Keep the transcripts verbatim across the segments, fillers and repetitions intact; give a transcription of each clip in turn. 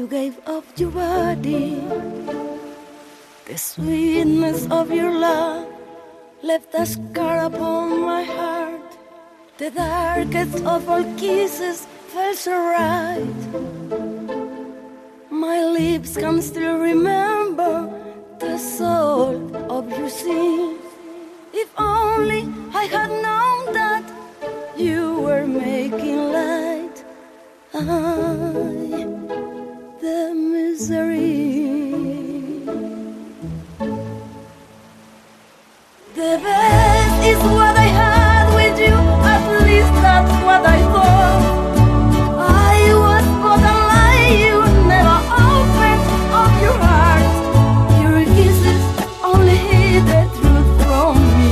You gave up your body. The sweetness of your love left a scar upon my heart. The darkest of all kisses felt so right. My lips can still remember the salt of your sins. If only I had known that you were making light. I, the misery. The best is what I had with you, at least that's what I thought. I was but a lie, you never opened up your heart. Your kisses only hid the truth from me,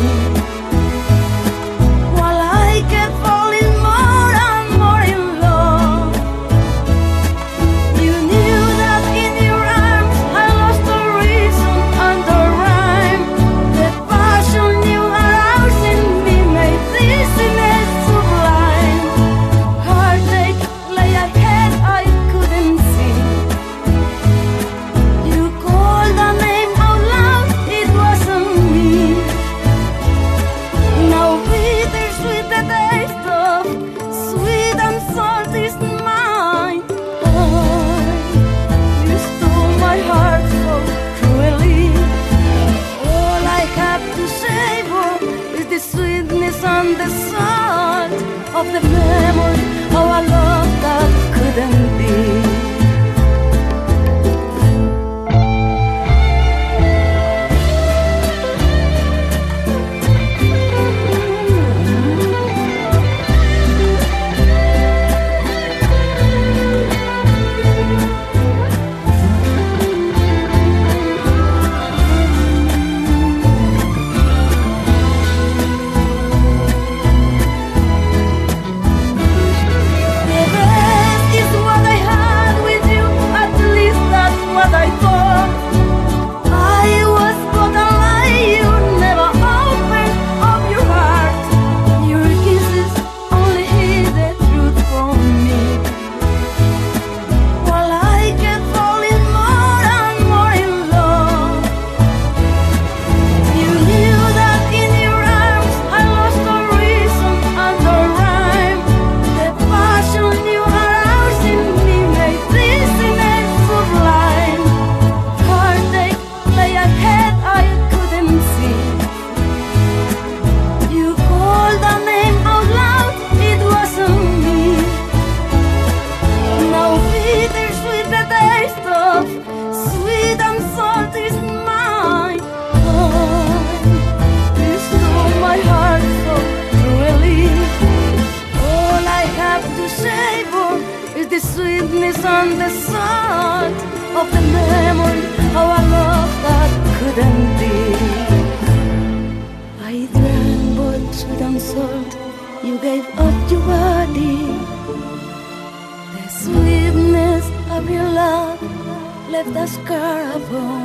while I kept falling more and more in love. You knew that in your arms I lost the reason and the rhyme. The passion you aroused in me made dizziness sublime. Heartache lay ahead I couldn't see. You called a name out loud, it wasn't me. Now bittersweet the taste of sweet and salt is mine. I, you stole my heart so cruelly. All I have to savor is the sweetness and the salt of the memory of a love that couldn't be. The best is what I had with you, at least that's what I thought. I was but a lie, you never opened up your heart. Your kisses only hid the truth from me, while I kept falling more and more in love. You knew that in your arms I lost the reason and the rhyme. The passion you aroused in me made dizziness sublime. Heartache lay ahead I couldn't see. You called a name out loud, it wasn't me. Now bittersweet the taste of sweet and salt is mine. I, you stole my heart so cruelly. All I have to savor is the sweetness and the salt of the memory of a love that couldn't be. I drank both sweet and salt. You gave up your body. The sweetness of your love left a scar upon